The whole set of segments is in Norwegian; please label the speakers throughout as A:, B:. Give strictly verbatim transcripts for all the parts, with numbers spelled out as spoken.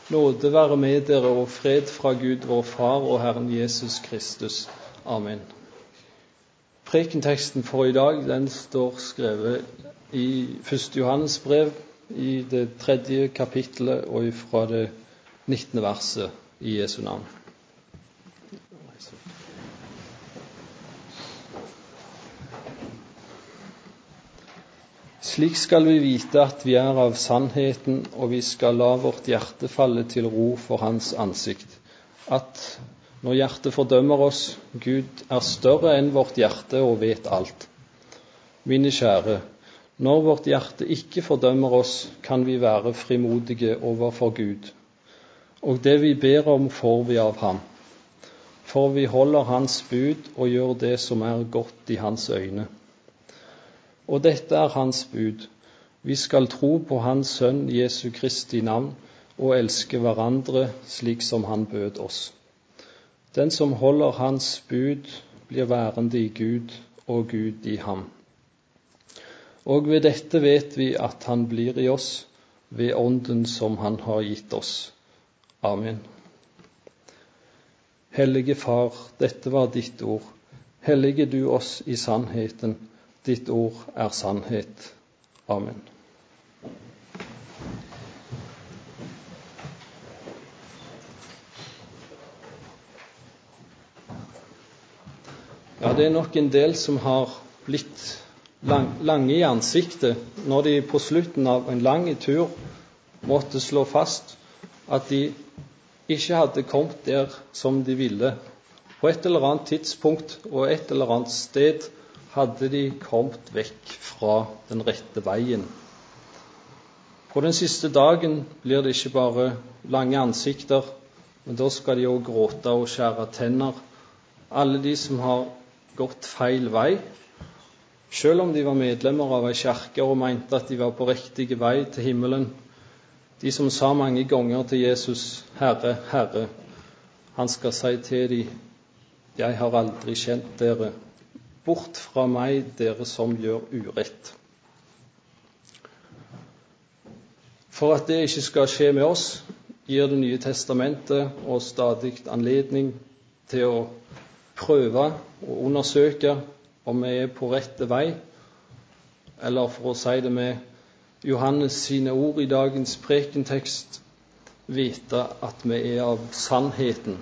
A: Nåde være med dere og fred fra Gud vår Far og Herren Jesus Kristus. Amen. Prekenteksten for i dag, den står skrevet i første Johannes brev, i det tredje kapittelet og fra det nittende verset i Jesu navn. Slik skal vi vite at vi er av sannheten, og vi skal la vårt hjerte falle til ro for hans ansikt. At når hjertet fordømmer oss, Gud er større enn vårt hjerte og vet alt. Mine kjære, når vårt hjerte ikke fordømmer oss, kan vi være frimodige overfor Gud. Og det vi ber om får vi av ham. For vi holder hans bud og gjør det som er godt i hans øyne. Og dette er hans bud. Vi skal tro på hans sønn Jesu Kristi navn og elske hverandre slik som han bød oss. Den som holder hans bud blir værende i Gud og Gud i ham. Og ved dette vet vi at han blir i oss ved ånden som han har gitt oss. Amen. Hellige Far, dette var ditt ord. Hellige du oss i sannheten. Ditt ord er sannhet. Amen. Ja, det er nok en del som har blitt lang, lange i ansiktet når de på slutten av en lang tur måtte slå fast at de ikke hadde kommet der som de ville. På et eller annet tidspunkt og et eller annet sted hadde de kommet vekk fra den rette veien. På den siste dagen blir det ikke bare lange ansikter, men da skal de også gråte og skjære tenner. Alle de som har gått feil vei, selv om de var medlemmer av en kirke og mente at de var på riktig vei til himmelen. De som sa mange ganger til Jesus, Herre, Herre, han skal si til dem, jeg har aldri kjent dere. Bort fra meg, dere som gjør urett. For at det ikke skal skje med oss, gir Det nye testamentet oss stadig anledning til å prøve og undersøke om vi er på rette vei, eller for å si det med Johannes sine ord i dagens prekentekst, vite at vi er av sannheten.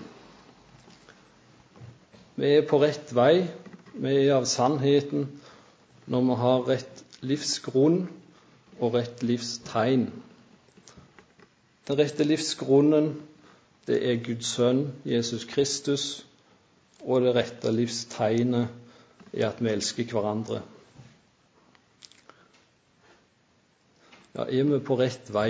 A: Vi er på rett vei, vi er av sannheten når vi har rett livsgrunn og rett livstegn. Den rette livsgrunnen, det er Guds sønn, Jesus Kristus, og det rette livstegnet er at vi elsker hverandre. Ja, er vi på rett vei?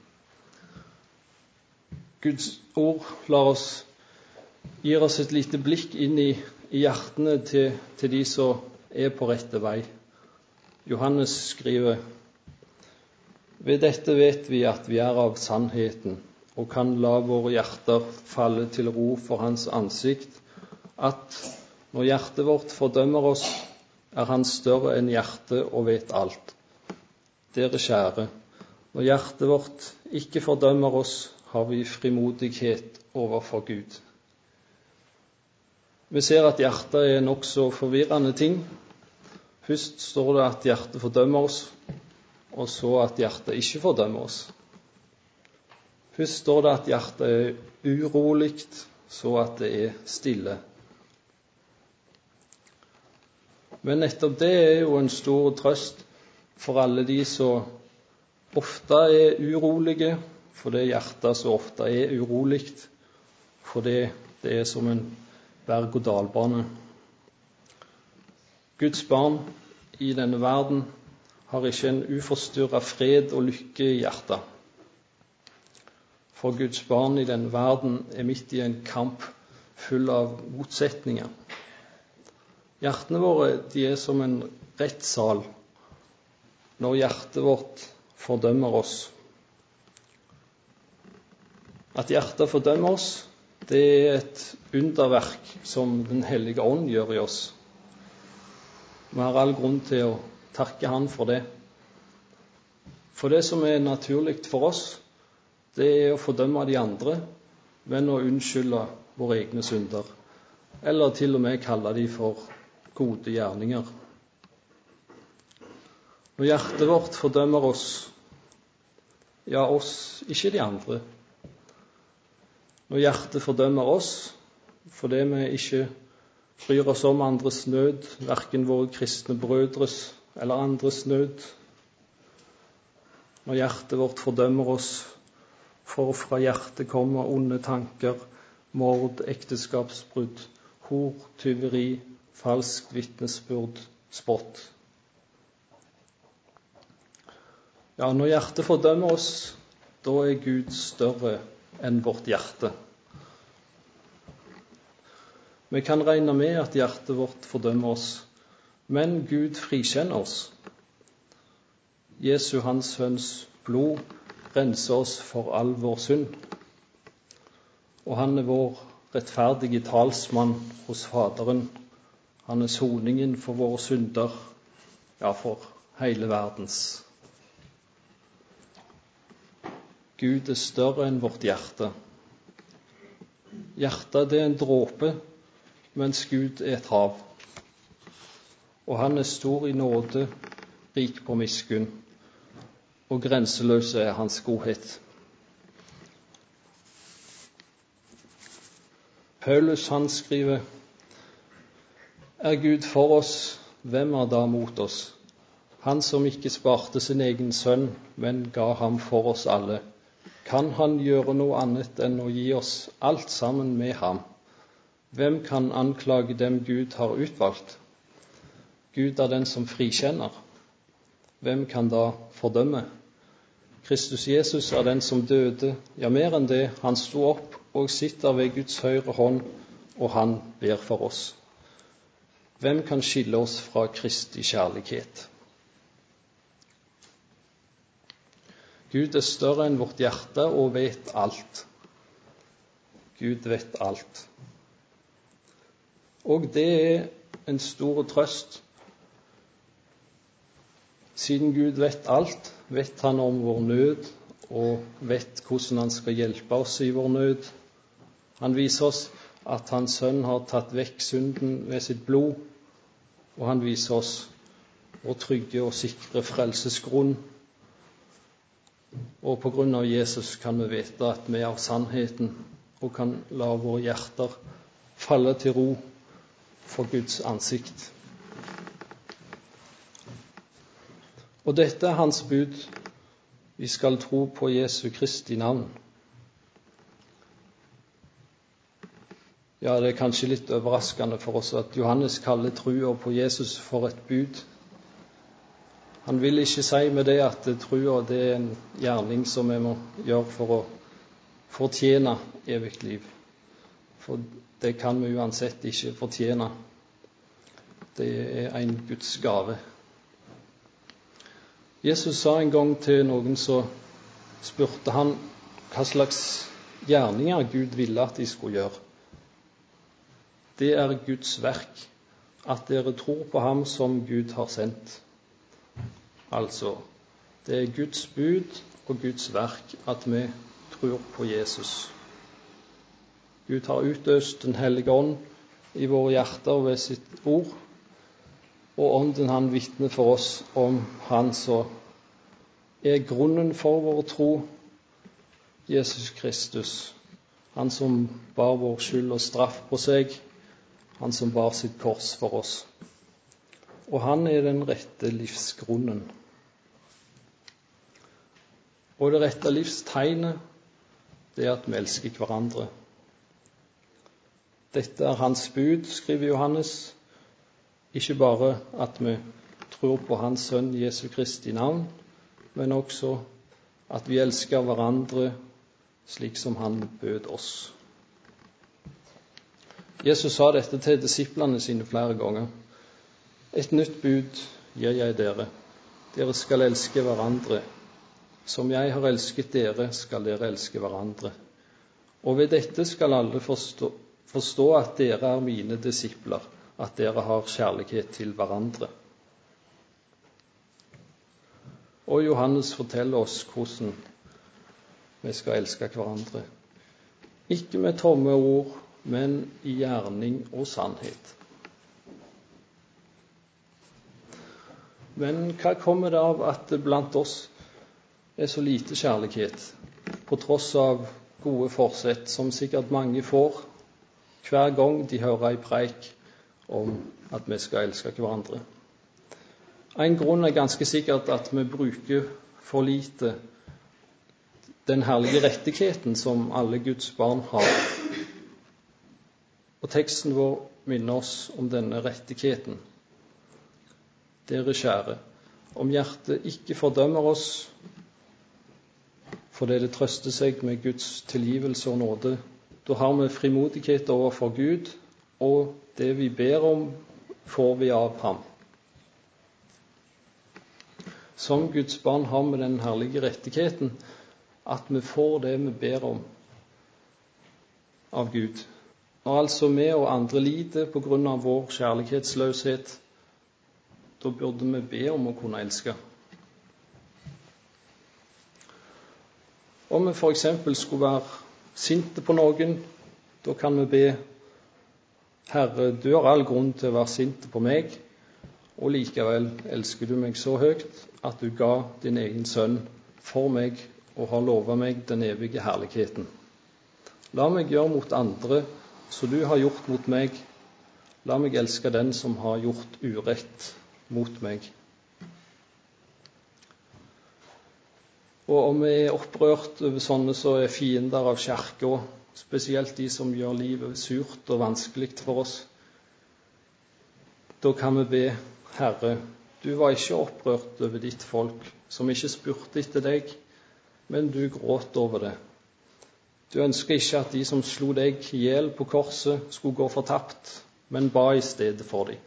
A: Guds ord lar oss, gir oss et lite blikk inn i i hjertene til, til de som er på rette vei. Johannes skriver, ved dette vet vi at vi er av sannheten, og kan la våre hjerter falle til ro for hans ansikt, at når hjertet vårt fordømmer oss, er han større enn hjertet og vet alt. Dere kjære, når hjertet vårt ikke fordømmer oss, har vi frimodighet overfor Gud. Vi ser at hjertet er nok så forvirrende ting. Først står det at hjertet fordømmer oss, og så at hjertet ikke fordømmer oss. Først står det at hjertet er urolig, så at det er stille. Men nettopp det er jo en stor trøst for alle de som ofte er urolige, for det hjertet så ofte er urolig, for det, det er som en berg-og-dal-bane. Guds barn i denne verden har ikke en uforstyrret fred og lykke i hjertet. For Guds barn i denne verden er midt i en kamp full av motsetninger. Hjertene våre, de er som en rettssal når hjertet vårt fordømmer oss. At hjertet fordømmer oss, det er et underverk som Den hellige ånd gjør i oss. Vi har all grunn til å takke han for det. For det som er naturlig for oss, det er å fordømme de andre, men å unnskylde våre egne synder, eller til og med kalle de for gode gjerninger. Når hjertet vårt fordømmer oss, ja, oss, ikke de andre. Når hjertet fordømmer oss, fordi vi ikke bryr oss om andres nød, hverken våre kristne brødres eller andres nød. Når hjertet vårt fordømmer oss, for fra hjertet kommer onde tanker, mord, ekteskapsbrudd, hor, tyveri, falskt vitnesbyrd, spott. Ja, når hjertet fordømmer oss, da er Gud større enn vårt hjerte. Vi kan regne med at hjertet vårt fordømmer oss, men Gud frikjenner oss. Jesu, hans sønns blod, renser oss for all vår synd. Og han er vår rettferdige talsmann hos Faderen. Han er soningen for våre synder, ja, for hele verdens. Gud er større enn vårt hjerte. Hjertet det er en dråpe, mens Gud er et hav. Og han er stor i nåde, rik på miskunn, og grenseløs er hans godhet. Paulus han skriver: Er Gud for oss, hvem er da mot oss? Han som ikke sparte sin egen sønn, men ga ham for oss alle. Kan han gjøre noe annet enn å gi oss alt sammen med ham? Hvem kan anklage dem Gud har utvalgt? Gud er den som frikjenner. Hvem kan da fordømme? Kristus Jesus er den som døde, ja, mer enn det, han sto opp og sitter ved Guds høyre hånd, og han ber for oss. Hvem kan skille oss fra Kristi kjærlighet? Gud er større enn vårt hjerte og vet alt. Gud vet alt. Og det er en stor trøst. Siden Gud vet alt, vet han om vår nød, og vet hvordan han skal hjelpe oss i vår nød. Han viser oss at hans sønn har tatt vekk synden ved sitt blod, og han viser oss vår trygge og sikre frelsesgrunn. Og på grunn av Jesus kan vi vite at vi er av sannheten, og kan la våre hjerter falle til ro for Guds ansikt. Og dette er hans bud. Vi skal tro på Jesu Kristi navn. Ja, det er kanskje litt overraskende for oss at Johannes kaller trua på Jesus for et bud. Han vil ikke si med det at trua det er en gjerning som vi må gjøre for å fortjene evig liv. For det kan vi uansett ikke fortjene. Det er en Guds gave. Jesus sa en gang til noen, så spurte han hva slags gjerninger Gud ville at de skulle gjøre. Det er Guds verk, at dere tror på ham som Gud har sendt. Altså, det er Guds bud og Guds verk at vi tror på Jesus. Gud har utøst den hellige ånd i våre hjerter ved sitt ord, og ånden han vitner for oss om han som er grunnen for vår tro, Jesus Kristus, han som bar vår skyld og straff på seg, han som bar sitt kors for oss. Og han er den rette livsgrunnen. Og det rette livstegnet, det er at vi elsker hverandre. Dette er hans bud, skriver Johannes, ikke bare at vi tror på hans sønn Jesu Kristi navn, men også at vi elsker hverandre slik som han bød oss. Jesus sa dette til disiplene sine flere ganger. Et nytt bud gir jeg dere. Dere skal elske hverandre. Som jeg har elsket dere, skal dere elske hverandre. Og ved dette skal alle forstå, forstå at dere er mine disipler, at dere har kjærlighet til hverandre. Og Johannes forteller oss hvordan vi skal elske hverandre. Ikke med tomme ord, men i gjerning og sannhet. Men hva kommer det av at det blant oss er så lite kjærlighet, på tross av gode forsett som sikkert mange får hver gang de hører en preik om at vi skal elske hverandre? En grunn er ganske sikkert at vi bruker for lite den herlige rettigheten som alle Guds barn har. Og teksten vår minner oss om denne rettigheten. Dere kjære, om hjertet ikke fordømmer oss, fordi det trøster seg med Guds tilgivelse og nåde, da har vi frimodighet overfor Gud, og det vi ber om, får vi av ham. Som Guds barn har vi den herlige rettigheten at vi får det vi ber om av Gud. Når altså vi og andre lider på grunn av vår kjærlighetsløshet, da burde vi be om å kunne elske. Om vi for eksempel skulle være sinte på noen, da kan vi be: Herre, du har all grunn til å være sinte på meg, og likevel elsker du meg så høyt at du ga din egen sønn for meg og har lovet meg den evige herligheten. La meg gjøre mot andre så du har gjort mot meg. La meg elske den som har gjort urett mot meg. Og om vi er opprørt over sånne som er fiender av kirken, spesielt de som gjør livet surt og vanskelig for oss, da kan vi be: Herre, du var ikke opprørt over ditt folk, som ikke spurte etter deg, men du gråt over det. Du ønsker ikke at de som slo deg i hjel på korset, skulle gå fortapt, men ba i stedet for dem.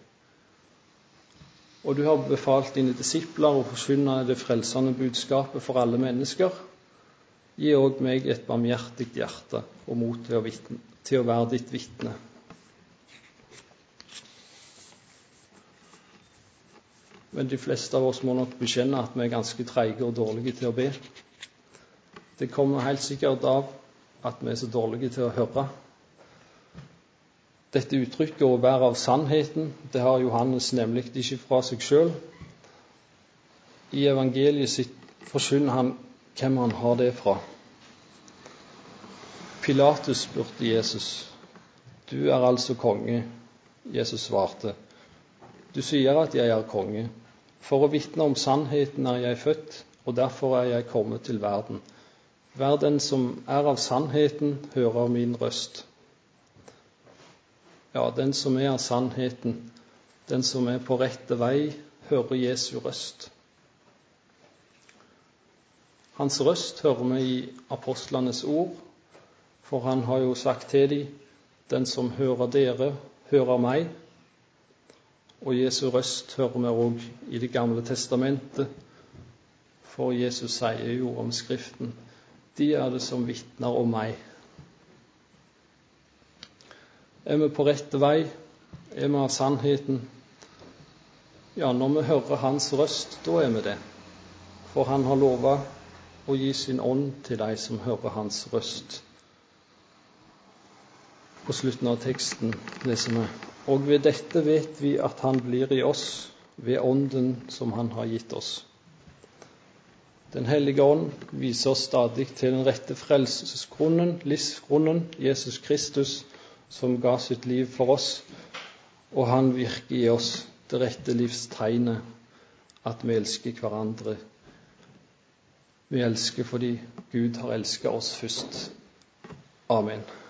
A: Og du har befalt dine disipler å forkynne det frelsende budskapet for alle mennesker. Gi også meg et barmhjertig hjerte og mot til å, vitne, til å være ditt vitne. Men de fleste av oss må nok bekjenne at vi er ganske treige og dårlige til å be. Det kommer helt sikkert av at vi er så dårlige til å høre. Dette uttrykket å være av sannheten, det har Johannes nemlig ikke fra seg selv. I evangeliet sitt forkynner han hvem han har det fra. Pilatus spurte Jesus: Du er altså konge? Jesus svarte: Du sier at jeg er konge. For å vitne om sannheten er jeg født, og derfor er jeg kommet til verden. Hver den som er av sannheten, hører min røst. Ja, den som er av sannheten, den som er på rette vei, hører Jesu røst. Hans røst hører vi i apostlenes ord, for han har jo sagt til dem: Den som hører dere, hører meg. Og Jesu røst hører vi også i Det gamle testamentet, for Jesus sier jo om Skriften: De er det som vitner om meg. Er vi på rette vei? Er vi av sannheten? Ja, når vi hører hans røst, da er vi det. For han har lovet å gi sin ånd til de som hører hans røst. På slutten av teksten leser vi: Og ved dette vet vi at han blir i oss, ved ånden som han har gitt oss. Den hellige ånd viser oss stadig til den rette frelsesgrunnen, livsgrunnen, Jesus Kristus, som ga sitt liv for oss, og han virker i oss det rette livstegnet, at vi elsker hverandre. Vi elsker fordi Gud har elsket oss først. Amen.